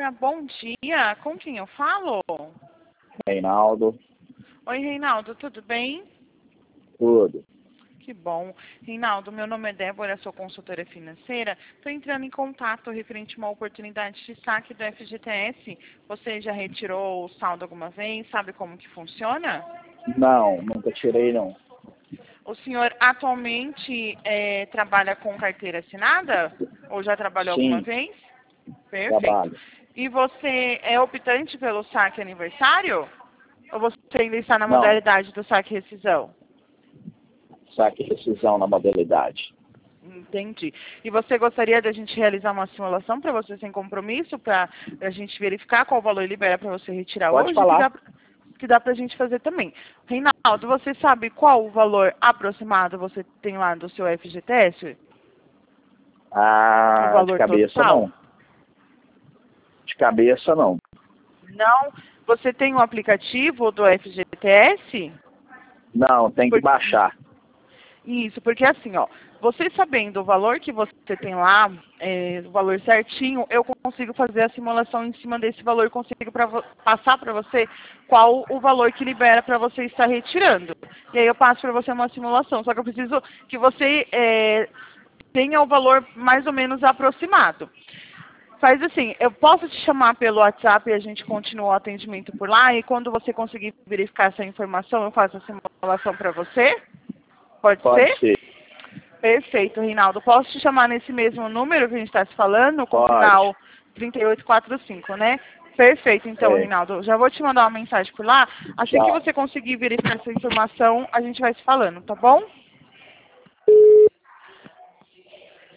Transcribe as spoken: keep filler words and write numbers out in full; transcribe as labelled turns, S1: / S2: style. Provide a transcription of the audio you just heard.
S1: Olha, bom dia. Com quem eu falo?
S2: Reinaldo.
S1: Oi, Reinaldo, tudo bem?
S2: Tudo.
S1: Que bom. Reinaldo, meu nome é Débora, sou consultora financeira. Estou entrando em contato referente a uma oportunidade de saque do F G T S. Você já retirou o saldo alguma vez? Sabe como que funciona?
S2: Não, nunca tirei não.
S1: O senhor atualmente é, trabalha com carteira assinada? Ou já trabalhou alguma
S2: Sim,
S1: vez? Perfeito.
S2: trabalho.
S1: E você é optante pelo saque aniversário? Ou você ainda está na
S2: Não,
S1: modalidade do saque e rescisão?
S2: saque e rescisão na modalidade.
S1: Entendi. E você gostaria da gente realizar uma simulação para você sem compromisso, para a gente verificar qual valor libera para você retirar
S2: Pode
S1: hoje, que
S2: falar.
S1: dá, que dá para a gente fazer também. Reinaldo, você sabe qual o valor aproximado você tem lá do seu F G T S? O
S2: Ah, de
S1: valor
S2: cabeça
S1: total?
S2: não. De cabeça não.
S1: Não? Você tem um aplicativo do F G T S?
S2: Não, tem que
S1: Por-
S2: baixar.
S1: Isso, porque assim, ó, você sabendo o valor que você tem lá, é, o valor certinho, eu consigo fazer a simulação em cima desse valor, consigo pra vo- passar para você qual o valor que libera para você estar retirando. E aí eu passo para você uma simulação, só que eu preciso que você é, tenha o valor mais ou menos aproximado. Faz assim, eu posso te chamar pelo WhatsApp e a gente continua o atendimento por lá, e quando você conseguir verificar essa informação, eu faço a simulação para você? Pode
S2: Pode
S1: ser?
S2: ser.
S1: Perfeito, Reinaldo. Posso te chamar nesse mesmo número que a gente está se falando, com o
S2: Pode.
S1: final trinta e oito quarenta e cinco, né? Perfeito, então,
S2: É,
S1: Reinaldo. Já vou te mandar uma mensagem por lá. Assim que
S2: tchau.
S1: você conseguir verificar essa informação, a gente vai se falando, tá bom?